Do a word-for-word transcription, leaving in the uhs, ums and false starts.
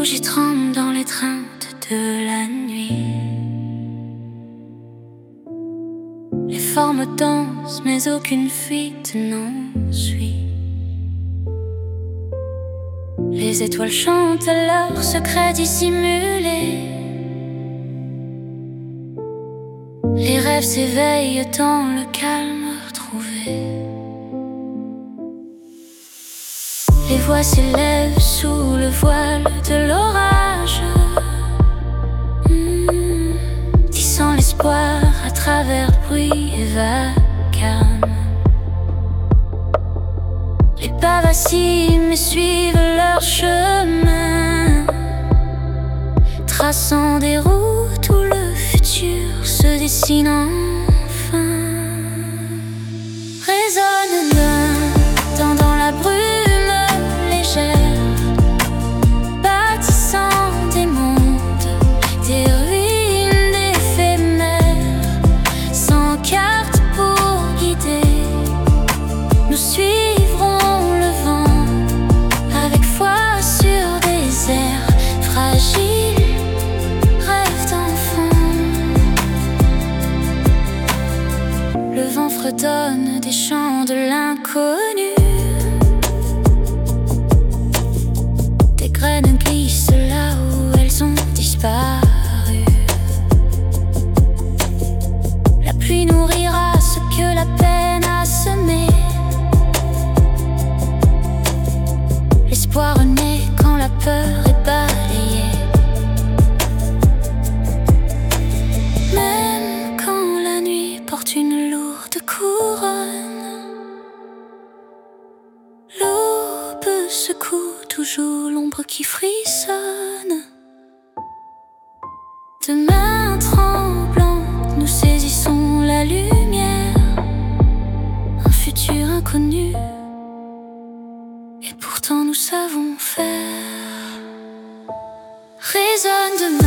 bougies tremblent dans l'étreinte de la nuit. Les formes dansent, mais aucune fuite n'en suit. Les étoiles chantent leurs secrets dissimulés. Les rêves s'éveillent dans le calme retrouvé. Les voix s'élèvent sous le voile de l'orage, mmh, tissant l'espoir à travers bruit et vacarme. Les pas vacillent mais suivent leur chemin, traçant des routes où le futur se dessine enfin. Résonne loin, dans, dans la brume légère, bâtissant des mondes, des ruines éphémères, sans carte pour guider. Nous suivrons le vent avec foi sur des airs fragiles, rêve d'enfant. Le vent fredonne des chants de l'inconnu. Des graines glissent là où elles ont disparu. La pluie nourrira ce que la peine a semé. L'espoir naît quand la peur est balayée. Même quand la nuit porte une lourde couronne, l'aube secoue toujours l'ombre qui frissonne. De mains tremblantes, nous saisissons la lumière, un futur inconnu. Et pourtant nous savons faire. Résonne demain.